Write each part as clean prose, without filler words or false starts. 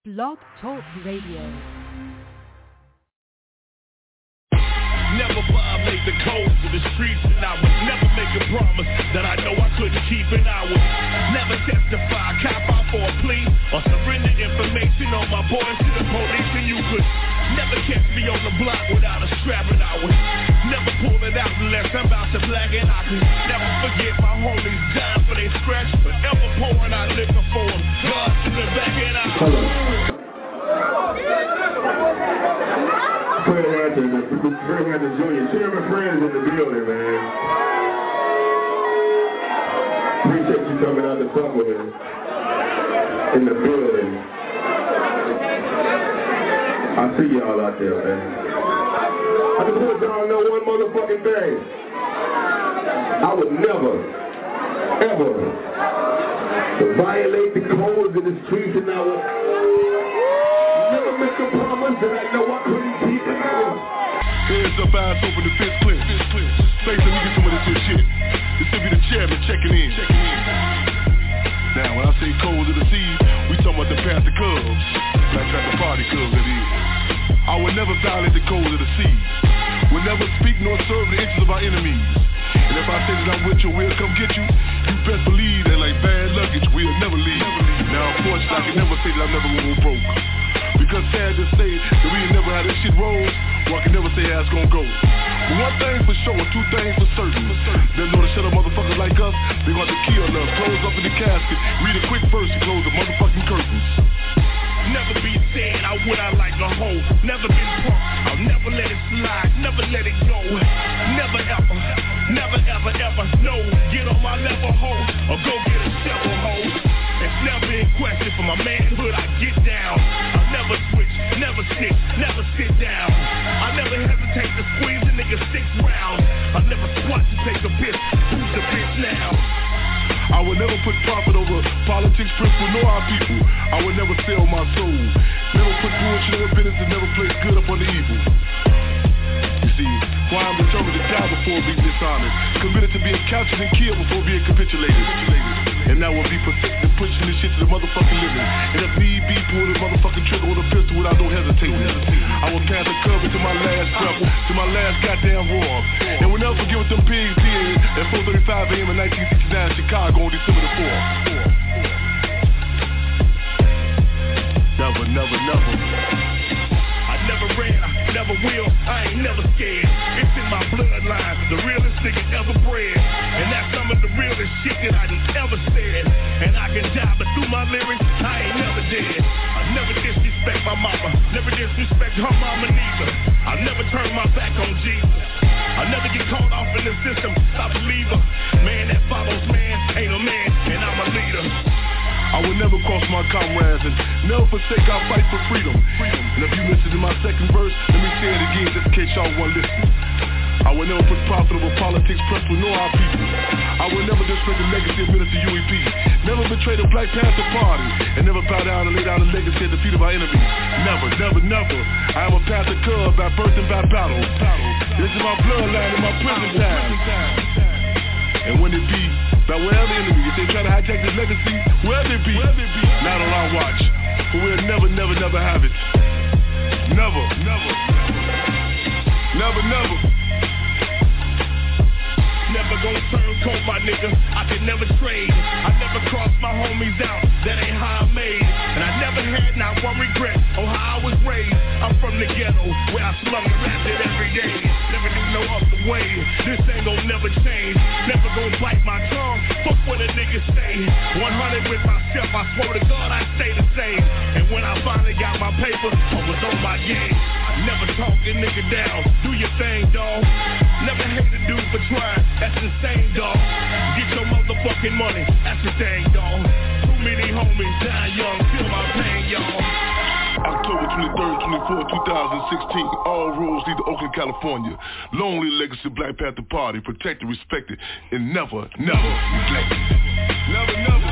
Blog Talk Radio. Never violate the codes of the streets, and I would never make a promise that I know I couldn't keep, and I would never testify, cop out for a plea, or surrender information on my boys to the police, and you could never catch me on the block without a strap, and I would never pull it out unless I'm about to black, and I could never forget my homies dying for their scratch, forever pouring out liquor for them, God in the back, and I Fred Hampton Jr. Chairman Friends in the building, man. Appreciate you coming out to fuck with us in the building. I see y'all out there, man. I just want y'all to know one motherfucking thing. I would never, ever violate the codes of the streets, and I would never make a promise that I know I couldn't keep, and I would. Hands up, eyes open, the fist clear. Face, let me get some of this good shit. This will be the chairman checking in. Now, when I say codes of the seas, we talking about the Panther Cubs. Black Panther Party Cubs, that is. I will never violate the codes of the seas. Will never speak nor serve the interests of our enemies. And if I say that I'm with you, we'll come get you. You best believe that like bad luggage, we'll never leave. Now, unfortunately, I can never say that I'm never gonna go broke. Because sad to say that we ain't never had this shit roll, or I can never say how it's gonna go. But one thing for sure, two things for certain. There's no to shut up motherfuckers like us, they gonna have to kill us. Close up in the casket, read a quick verse and close the motherfucking curtains. Never be said I would I like a hoe. Never been punked, I'll never let it slide, never let it go. Never ever, never ever ever, no. Get on my level hoe, or go get a shovel hoe. It's never in question for my manhood, I get down. I'll never switch, never snitch, never sit down. I never hesitate to squeeze a nigga 6 rounds. I never squat to take a piss, who's the bitch now? I would never put profit over politics, principle, nor our people. I would never sell my soul. Never put bullshit in business and never place good up on the evil. You see, why I'm determined to die before being dishonest, committed to being captured and killed before being capitulated. And now we'll be protected, pushing this shit to the motherfucking living. And if need be, pull the motherfucking trigger with a pistol without no hesitating. I will pass the cover to my last breath, to my last goddamn roar. And we'll never forget what them pigs did at 4:35 a.m. in 1969 in Chicago on December the 4th. Never, never, never. I never ran, I never will, I ain't never scared. It's in my bloodline, the realest nigga ever bred. And that's some of the realest shit that I done ever said. And I can die, but through my lyrics, I ain't never dead. I never disrespect my mama, never disrespect her mama neither. I never turn my back on Jesus. I never get caught off in the system, I believe her. Man that follows man, ain't a man, and I'm a leader. I will never cross my comrades and never forsake our fight for freedom. And if you listen to my second verse, let me say it again just in case y'all want to listen. I will never put profit over politics, principle, nor our people. I will never disrespect the legacy of Minister UEP. Never betray the Black Panther Party. And never bow down and lay down the legacy at the feet of our enemies. Never, never, never. I am a Panther Cub by birth and by battle. This is my bloodline and my prison time. And when it be, by wherever enemy, if they try to hijack this legacy, wherever it be, not on our watch. But we'll never, never, never have it. Never, never, never, never. Never gonna turn coat, my nigga, I can never trade. I never cross my homies out, that ain't how I made. And I never had not one regret on how I was raised. I'm from the ghetto, where I slung and rapped it every day. Never knew no other way, this ain't gon' never change. Never gonna bite my tongue, fuck what a nigga say. 100 with myself, I swear to God I stay the same. And when I finally got my paper, I was on my game. I never talk a nigga down, do your thing, dawg. Never hate a dude for trying, that's insane, dawg. Get your motherfucking money, that's the thing, dawg. Too many homies die young, feel my pain, y'all. October 23rd, 24th, 2016. All roads lead to Oakland, California. Long live the legacy of Black Panther Party. Protected, respected, and never, never neglected. Never, never.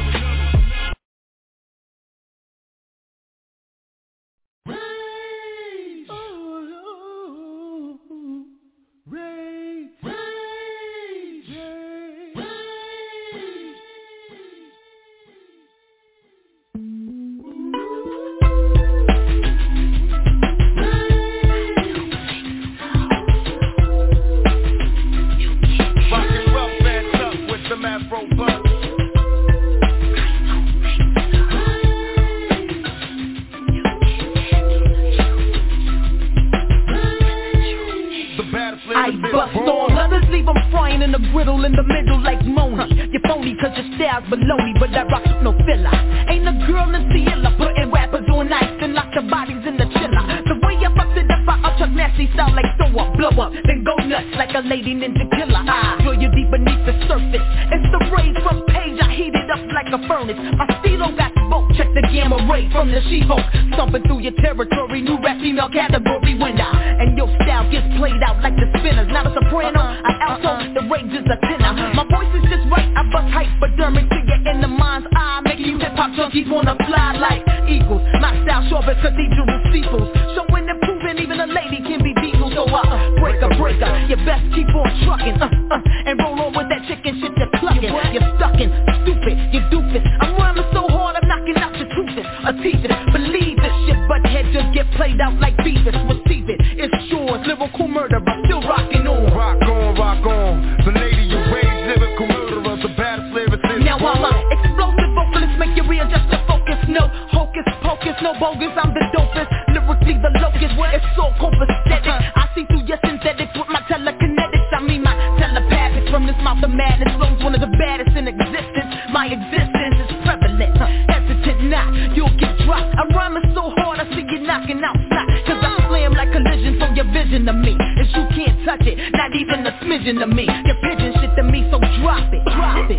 in the griddle in the middle like Moni. You're phony cause your style's baloney, but I rock no filler. Ain't a girl in Ciela putting rappers on ice and lock the bodies in the chiller. The way I fucked it up, I upchuck nasty style like throw up, blow up, then go nuts like a lady ninja killer. I feel you deep beneath the surface. It's the rays from page, I heat it up like a furnace. My stilo got smoke, check the gamma ray from the She-Hulk. Stomping through your territory, new rap female category winner. And your style gets played out like the spinners. Not a soprano, an alto, the rage is a tenor. My voice is just right, I bust hypodermic to get in the mind's eye, making you hip-hop junkies wanna fly like eagles. My style sharp as cathedral steeples, showing and proving even a lady can be diesel. So breaker, you best keep on trucking, and roll on with that chicken shit you're clucking. You're stuckin', stupid, you doofus. I'm rhyming so hard, I'm knocking out your toothless, a teething. Believe this shit, butthead just get played out like Beavis. Receive it, it's yours, lyrical murderer, still rocking on. Rock on, the lady you raised, lyrical murderer, the baddest lyricist. Now I'm a explosive vocalist, make you readjust your focus. No hocus pocus, no bogus, I'm the dopest. Lyrically the locust, it's so copacetic. I see through your synthetics with my telekinetics. I mean my telepathic, from this mouth of madness flows one of the baddest in existence. My existence is prevalent, hesitant not, you'll get dropped. I'm rhyming so hard, I see you knocking out snot. Cause I slam like collision from your vision of me. Is you can't touch it, not even a smidgen of me. Your pigeon shit to me, so drop it.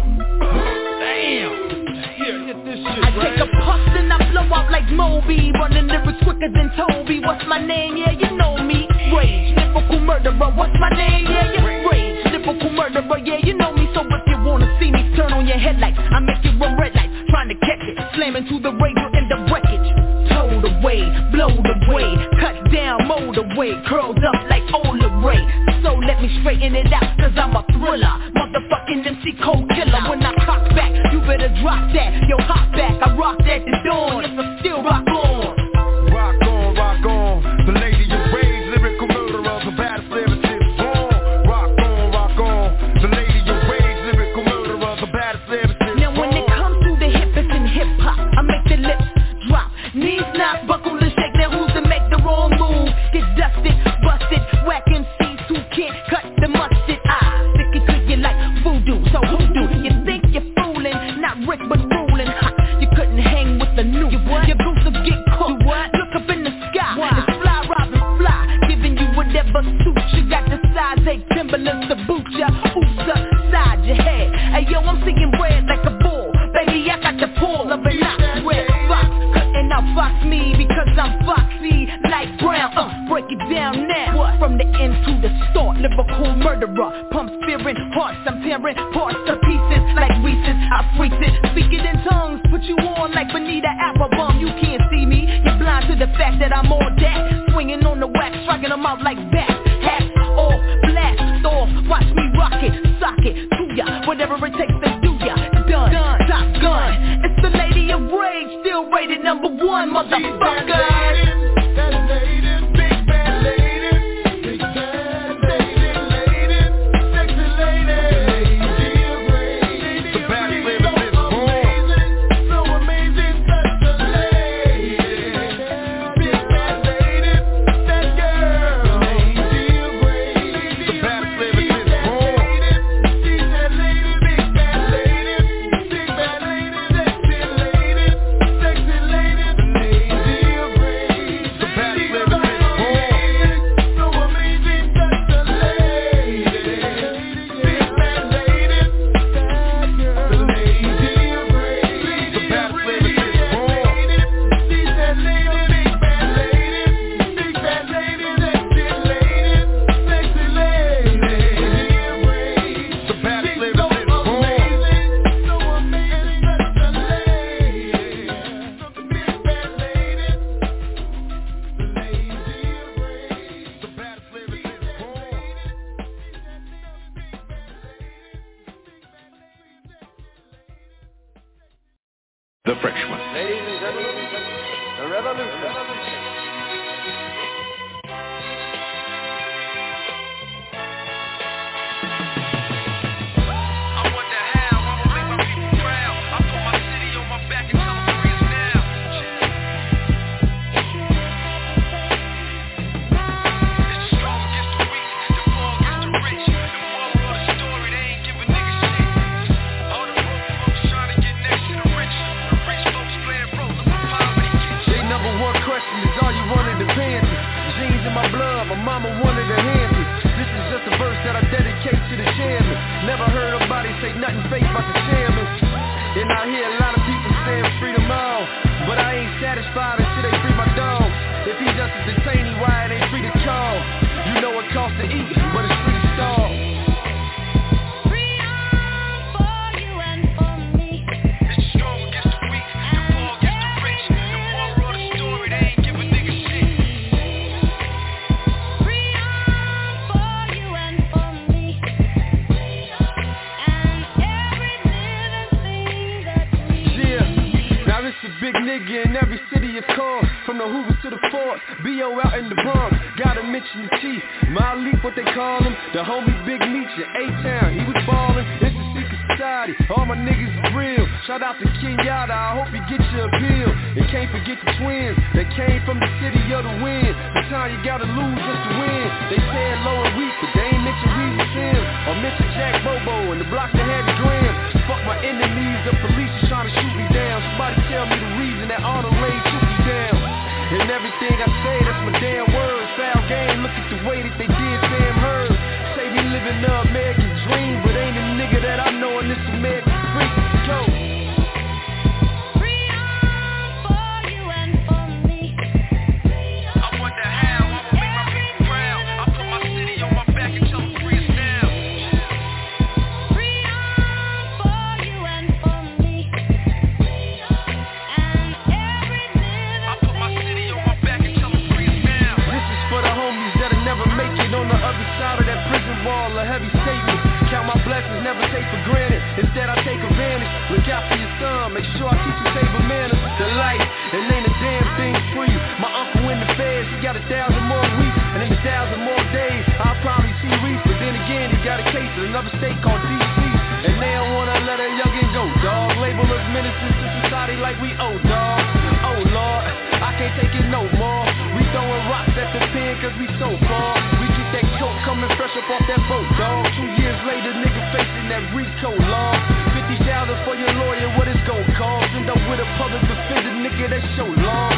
Damn. Here, hit this shit, I take a puff and I blow out like Moby, running lyrics quicker than Toby. What's my name? Yeah, you know me. Rage, lyrical murderer. What's my name? Yeah, you rage, lyrical murderer. Yeah, you know me. So if you wanna see me, turn on your headlights. I make you run red lights, trying to catch it, slamming to the radio in the wreckage. Towed away, blowed away, cut down, mowed away, curled up like Ola Ray. So let me straighten it out, cause I'm a thriller, motherfucking MC cold killer. When I cock back, you better drop that. Yo, hop back, I rock that to dawn. Yes, I still rock on. Rock on, the lady you raised, lyrical murderer, the baddest lyricist. Rock on, the lady you raised, lyrical murderer, the baddest lyricist. Now when it comes to the hippest in hip-hop, I make the lips drop, knees knock, buckle and shake. Now who's to make the wrong move? Get dusted, busted, whack MCs who can't cut the mustard. I stick it to you like voodoo, so who do? You think you're fooling, not Rick but ruling. You couldn't hang with the new. Your goose will get cooked. Look up in the sky, it's fly, Robin, fly, giving you whatever suits you. Got the size 8 Timberlands to boot ya. Oops upside your head. Hey yo, I'm seeing red like a bull. Baby, I got the pull of a knock red fox. Cutting out fox me because I'm foxy like brown. Break it down now. From the end to the start, lyrical murderer. Pump spirit, hearts, I'm tearing parts to pieces like Reese's. I freak it, speak it in tongues, put you on like Bonita Applebum. You can't see me, you're blind to the fact that I'm on that. Swinging on the wax, striking them out like bats. Hats off, blast off, watch me rock it, sock it to ya. Whatever it takes to do ya, done. Top gun, it's the lady of rage, still rated number 1, motherfucker. The Freshman. Ladies and gentlemen, the revolution. Story, they question is, are you one of the Panthers? Jeans in my blood, my mama wanted a Hampton. This is just a verse that I dedicate to the chairman. Never heard nobody say nothing fake about the chairman. And I hear a lot of people saying freedom all, but I ain't satisfied until they free my dog. If he just a detainee, why it ain't free to call? You know it costs to eat, but it's free to starve. Big nigga in every city, of course. From the Hoover to the Fort, B.O. out in the Bronx. Gotta mention the chief, Malik, what they call him. The homie Big Meech in A-Town, he was ballin'. It's a secret society, all my niggas is real. Shout out to Kenyatta, I hope you get your appeal. And can't forget the twins, that came from the city of the wind. Sometimes you gotta lose just to win. They said low and weak, but they ain't mention Weezy Tim. Or mention Jack Bobo and the block that had the gram. Fuck my enemies, the police is trying to shoot me down. Somebody tell me the reason that all the rage shoot me down. And everything I say, that's my damn word. Foul game, look at the way that they did Sam Hurd. Say we living the American dream, but ain't a nigga that I know in this American street. Go. A heavy statement, count my blessings, never take for granted. Instead I take advantage, look out for your son, make sure I teach you table manners. The life, and ain't a damn thing for you. My uncle in the feds, he got 1,000 more weeks, and in 1,000 more days, I'll probably see Reese. But then again, he got a case in another state called D.C., and they don't wanna let a youngin' go, dog. Label us ministers to society like we owe, dog. Oh Lord, I can't take it no more. We throwing rocks at the pen cause we so far. We get that coke coming fresh up off that boat, dog. 2 years later, nigga facing that RICO law. 50,000 for your lawyer, what it's gon' cost? End up with a public defender, nigga, that's your law.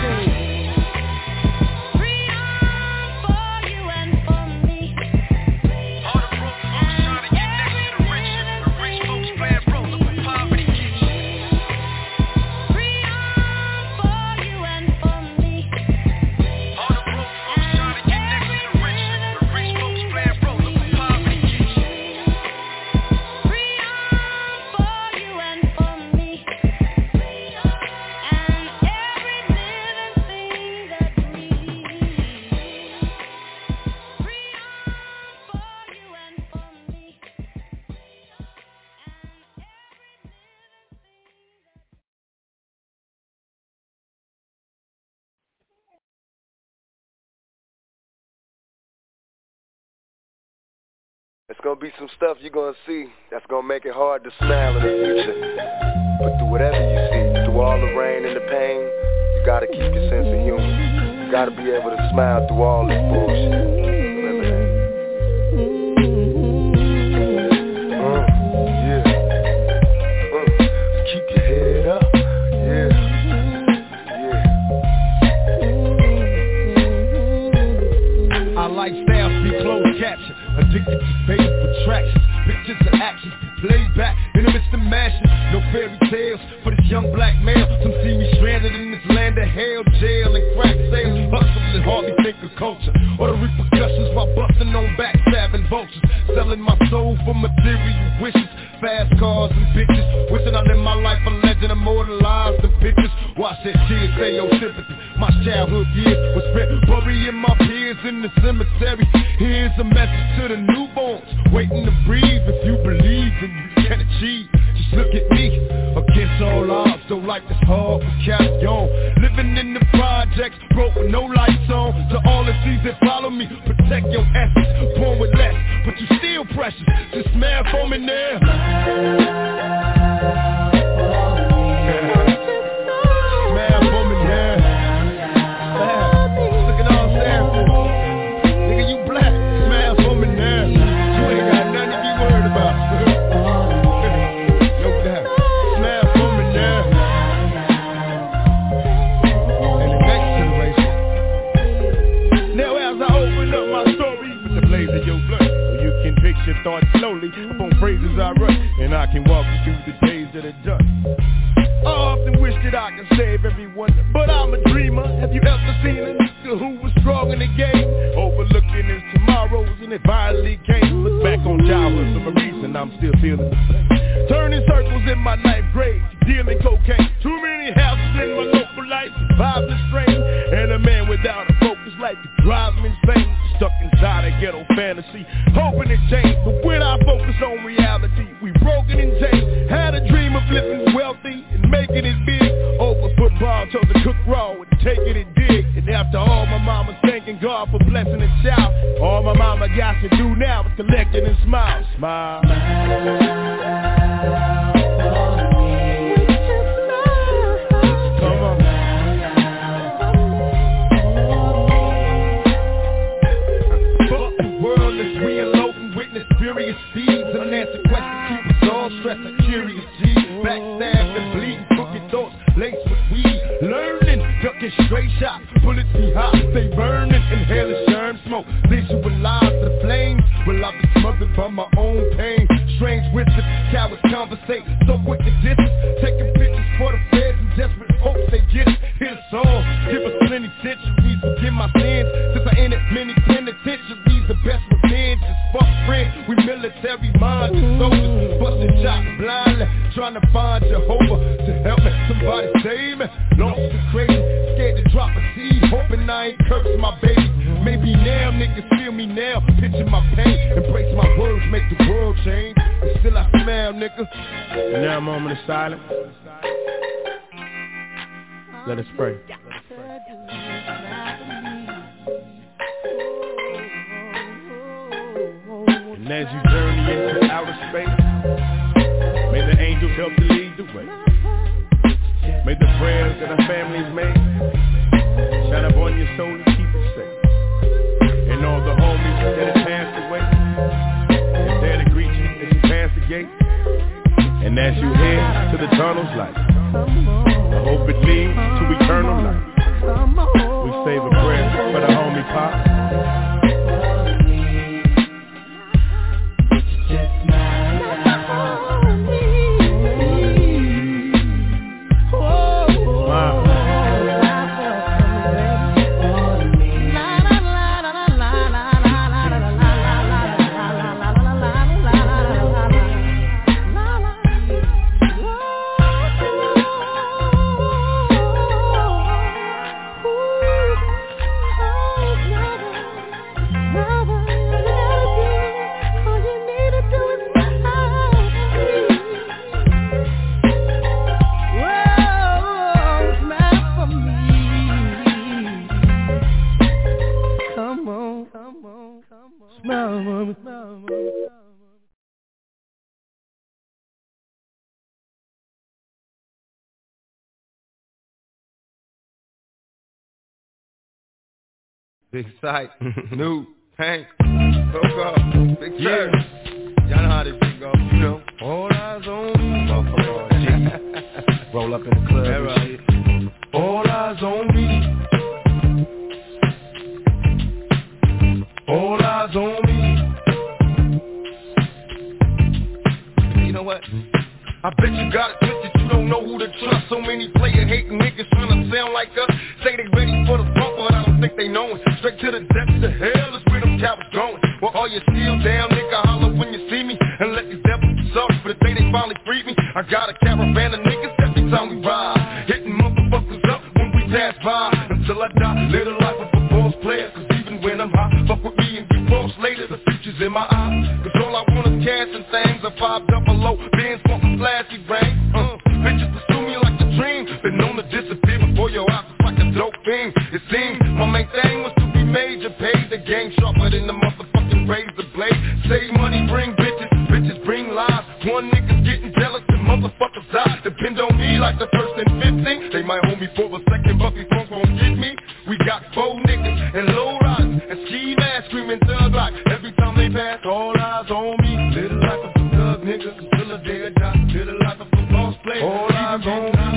It's gonna be some stuff you're gonna see that's gonna make it hard to smile in the future. But through whatever you see, through all the rain and the pain, you gotta keep your sense of humor. You gotta be able to smile through all this bullshit. Keep your head up, Our lifestyles be closed caption. Addicted to pain for traction, pictures and actions played back in the midst of mashing. No fairy tales for this young black male. Some see me stranded in this land of hell, jail and crack sales. Hustling hardly think of culture or the repercussions while busting on backstabbing vultures. Selling my soul for material wishes, fast cars and bitches. Wishing I lived my life a legend, immortalized in pictures. Watch that kids say your sympathy. My childhood years was spent burying my peers in the cemetery. Here's a message to the newborns, waiting to breathe. If you believe and you can achieve, just look at me. Against all odds, though life is hard, but carry on. Living in the projects, broke with no lights on. To all the seas that follow me, protect your essence. Born with less, but you still precious. Just smile for me now. Smile for me now. Look at all I'm saying for. Nigga, you black. Smile for me now. You ain't got nothing to be worried about. No doubt. Smile for me now. And the next generation. as I rush, and I can walk you through the days of the dust. I often wish that I could save everyone, but I'm a dreamer. Have you ever seen a nigga who was strong in the game, overlooking his tomorrows and it violently came? Look back on childhood for a reason, I'm still feeling the pain. Turning circles in my ninth grade, dealing cocaine. Too many houses in my local life, survived the strain. And a man without a focus life could drive me insane. Stuck inside a ghetto fantasy, hoping to change. But when I focus on reality, we broken and changed. Had a dream of living wealthy and making it big. Over football, chose to cook raw and taking it big. And after all, my mama's thanking God for blessing a child. All my mama got to do now is collect it and smile. Smile. Furious seeds, unanswered questions keep us all stressed and curious G's. Backstab and bleeding, crooked thoughts laced with weed. Learning, ducking straight shots, bullets be hot, stay burning, inhaling germ smoke. Visualize the flames, well I've been smothered by my own pain. Strange wisdom, cowards conversate, so quick to distance. Taking pictures for the feds in desperate hopes they get us. Hit us all, give us plenty centuries, forgive my sins. Since I entered many penitentiaries, the best revenge is fuck friends. We military minded soldiers, busting shots blindly, trying to find Jehovah to help me. Somebody save me, lost to crazy, scared to drop a seed, hoping I ain't cursed my baby. Maybe now niggas feel me now, picture my pain, embrace my words, make the world change. And still I smile, nigga. And now a moment of silence. Let us pray. And as you journey into outer space, may the angels help to lead the way. May the prayers that our families made shine upon your soul and keep it safe. And all the homies that have passed away, they're there to greet you as you pass the gate. And as you head to the tunnel's light, I hope it leads to eternal life. We save a prayer for the homie Pop. Big Sight, New, Hank, Coco, Big Church. Y'all know how this shit go, you know. All eyes on me. Roll up in the club and shit. All eyes on me. All eyes on me. You know what? I bet you got it twisted, you don't know who to trust. So many player hating niggas trying to sound like us. Say they ready for the bump, but I don't think they know it. Straight to the depths of hell is where them cowards going. Well, all you still down, nigga, holler when you see me. And let these devils suffer for the day they finally free me. I got a caravan of niggas every time we ride, hitting motherfuckers up when we pass by. Until I die, live a life of a boss player. Cause even when I'm high, fuck with me and get boss later. The future's in my eyes. Cause all I want is cash and things. A 5 double O, Benz want some flashy brain. Bitches pursue me like a dream. Been known to disappear before your eyes was like a dope thing. It seems my main thing was to be major. Paid the game sharper than the motherfucking razor blade. Save money, bring bitches, bitches bring lies. One nigga's getting jealous and motherfuckers die. Depend on me like the first and 15. They might hold me for a second, but these folks won't get me. We got 4 niggas and low riders and ski masks screaming thug like every time they pass. All eyes on me. Little life of a thug nigga until the day I die. Little life of a boss player. All eyes on me.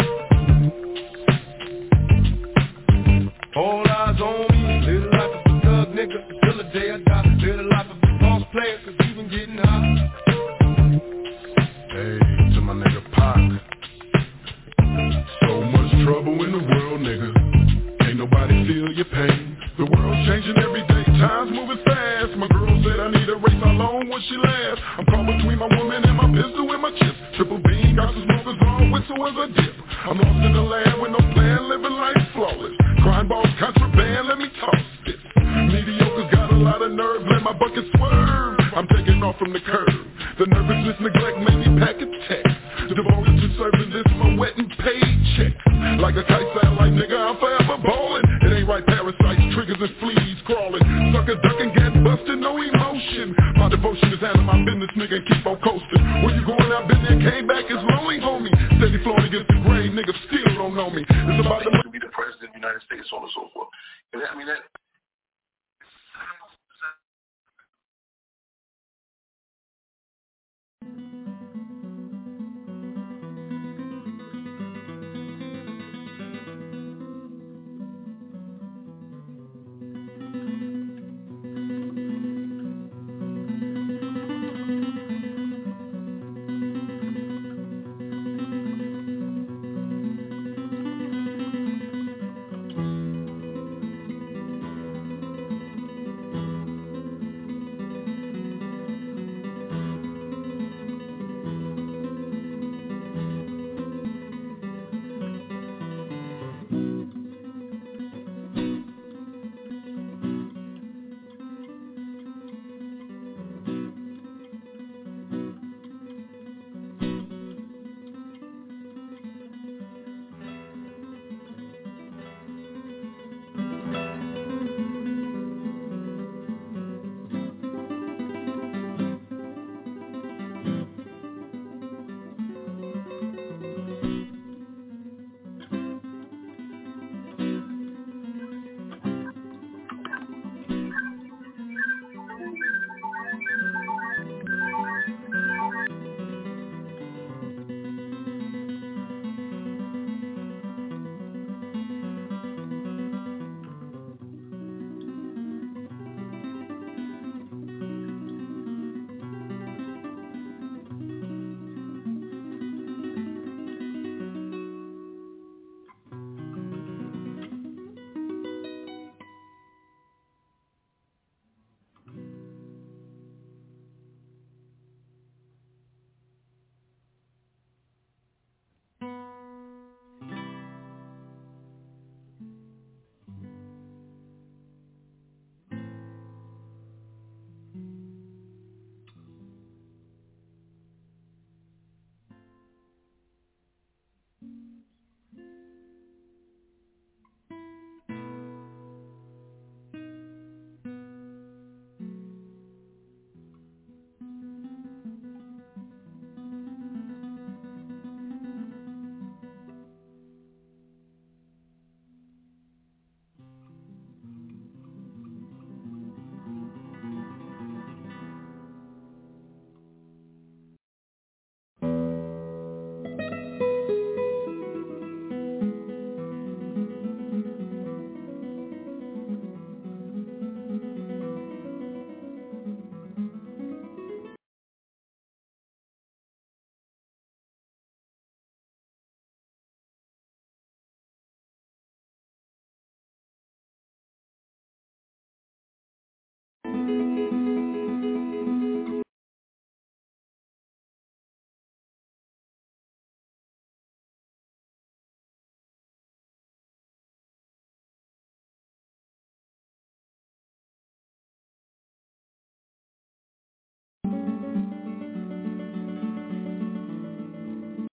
All eyes on me. Little life of a thug nigga until the day I die. Little life of a boss player, cause even getting high. feel your pain. The world's changing every day, time's moving fast. My girl said I need a race, how long will she last? I'm caught between my woman and my pistol and my chips. Triple beam, got some smokers on, whistle as a dip. I'm lost in the land with no plan, living life flawless. Crime balls, contraband, let me toss this. Mediocre's got a lot of nerve, let my bucket swerve. I'm taking off from the curb. The nervousness, neglect made me pack a text. Devoted to serving this, my wet and paid check. Like a kite satellite, nigga, I'm forever ballin'. It ain't right, parasites, triggers and fleas crawling. Sucker ducking, get busted, no emotion. My devotion is handling my business, nigga, and keep on coasting. When you going out, been there, came back, it's lonely, homie. Steady flowing against the grave, nigga, still don't know me. It's about to be the president of the United States, so on and so forth. I mean, that...